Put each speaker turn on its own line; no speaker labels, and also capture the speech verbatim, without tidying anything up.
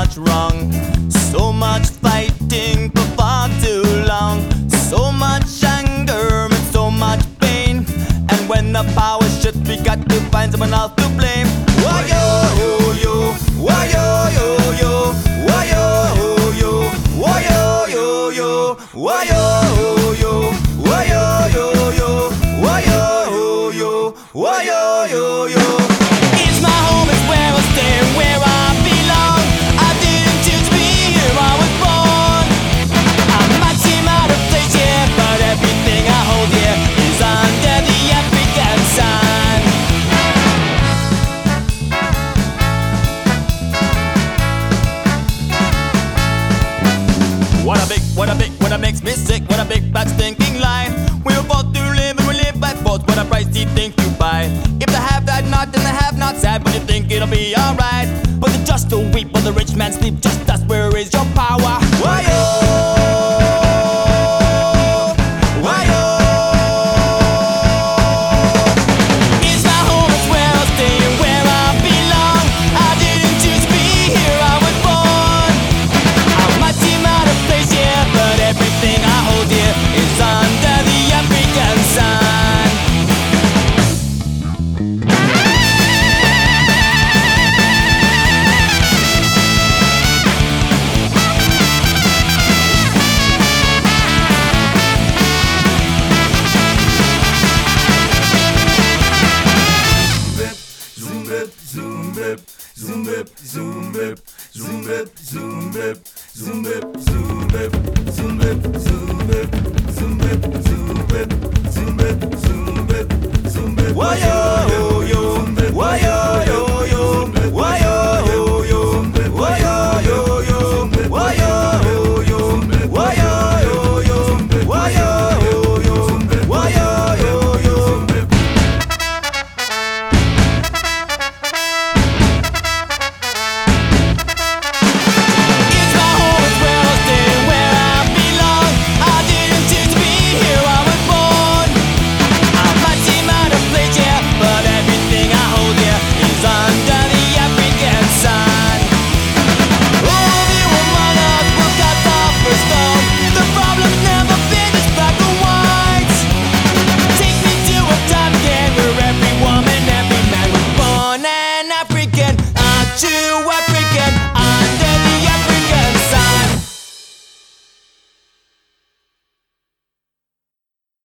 much wrong, so much fighting for far too long, so much anger and so much pain. And when the power shifts, we got to find someone else to blame. Why yo yo, why yo yo yo, why yo yo, why yo yo yo, why yo yo, why yo yo yo, why yo yo, why yo yo yo. It's my home, it's where I stay, where I belong. I didn't choose to be here, I was born. I might seem out of place here, but everything I hold here is under the African sun. What a big, what a big, what a makes me sick, what a big bad stinking lie. We're about to live and we live by force, what a price do you think you buy? If the have that not, then the have not sad, but you think it'll be alright. But the just don't weep, but the rich man sleep, just that's where is your power. Why yo? Why yo? It's my home, it's where I'll stay and where I belong. I didn't choose to be here, I was born. I might seem out of place here, but everything I hold here is under the African sun.
Zoom bip, zoom bip, zoom bip, zoom bip, zoom bip, zoom bip, zoom bip, zoom bip, zoom bip, zoom bip, zoom bip, zoom bip, zoom bip, zoom bip.
Why yo yo, why yo yo yo, why yo yo yo, why yo yo yo, why yo yo yo, why yo yo yo, why yo yo yo, why yo yo yo. It's my home, it's where I'll stay, where I belong. I didn't choose to be here, I was born. I might seem out of place here, but everything I hold here is under the African sun. All the among us will cut off a stone. The problem's never been this black or white. Take me to a time again where every woman, every man was born an African. Aren't you African?